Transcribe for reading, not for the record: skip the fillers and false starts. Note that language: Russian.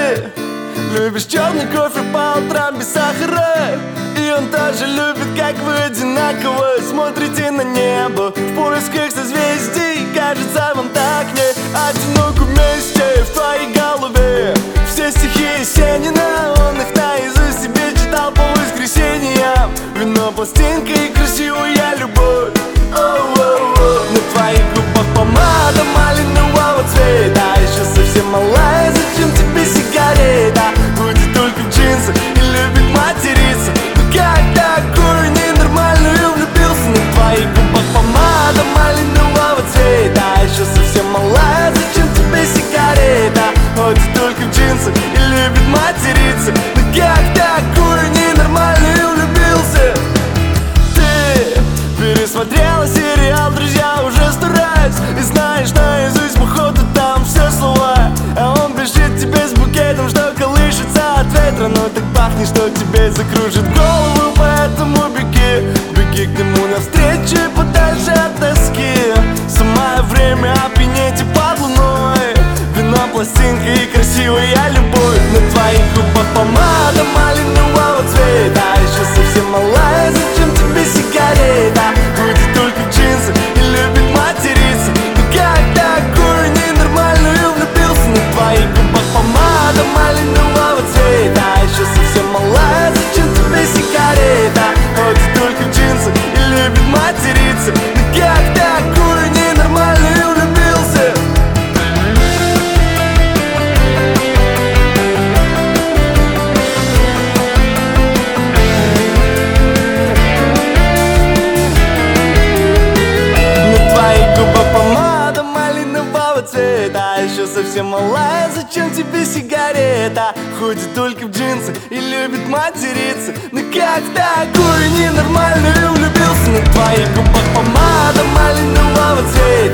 Ты любишь черный кофе по утрам без сахара, и он тоже любит, как вы одинаково смотрите на небо в поисках созвездий. Кажется, вам так не одиноко вместе в твоей голове. Все стихи Есенина, он их наизусть себе читал по воскресеньям. Вино, пластинка и красивая любовь. На твоих губах помада малинового цвета, еще совсем малая, зачем тебе сигарета? Будет только в джинсы и любит материться. Ну как такой ненормальный влюбился? На твоих губах помада малинового цвета, еще совсем малая, зачем тебе сигарета? Ходит только в джинсы и любит материться. Ну как такой ненормальный влюбился? Ты пересмотрела сериал «Друзья» уже 100 раз и знаешь наизусть, походу, там все слова. А он бежит тебе с букетом, что колышется от ветра, но так пахнет, что тебе закружит голову. Поэтому беги, беги к нему навстречу и подальше от тоски. Самое время опьянеть и под луной. Вино, пластинка и красивая любовь. На твоих губах помада малинового цвета, еще совсем малая, зачем тебе сигарета? Будет только в джинсы и любит материться. Ну как такой ненормальный влюбился? На твоих губах помада малинового цвета, еще совсем малая, зачем тебе сигарета? Ходит только в джинсы и любит материться. Ну как такой ненормальный влюбился? Помада малинового цвета, еще совсем малая, зачем тебе сигарета? Ходит только в джинсы и любит материться. Ну как такой ненормальный влюбился? На твоих губах помада малинового цвета,